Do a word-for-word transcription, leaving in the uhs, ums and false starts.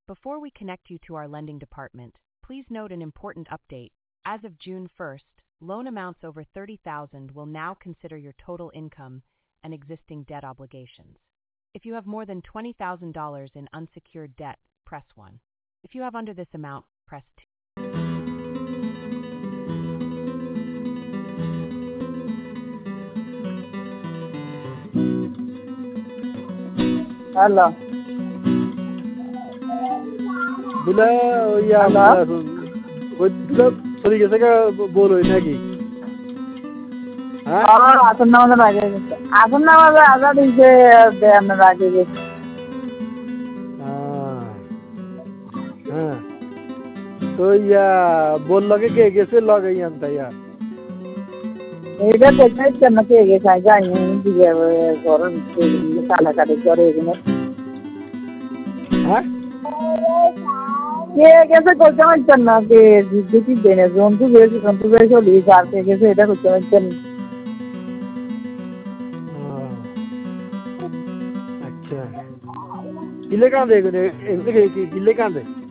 Before we connect you to our lending department, please note an important update. As of June first, loan amounts over thirty thousand dollars will now consider your total income and existing debt obligations. If you have more than twenty thousand dollars in unsecured debt, press one. If you have under this amount, press two. Hello. Bila ya Hello? वो bila तरीके से का बोलो इन्हें की हाँ और आसन नाम लगे आसन नाम आजाद इसे बयान लगे हाँ हाँ तो या बोल लगे कि कैसे लगे यहाँ था यार इधर देखने चलना चाहिए क्या जाएंगे इंडिया में गौरव के साला का देखो रेगिने हाँ ये कैसे कुछ समझ चलना कि जितनी देने जोन तो वैसे कंप्यूटर को ली जाते हैं कैसे इधर कुछ समझ चलना अच्छा किले कहाँ देखो ने ऐसे कि किले कहाँ दे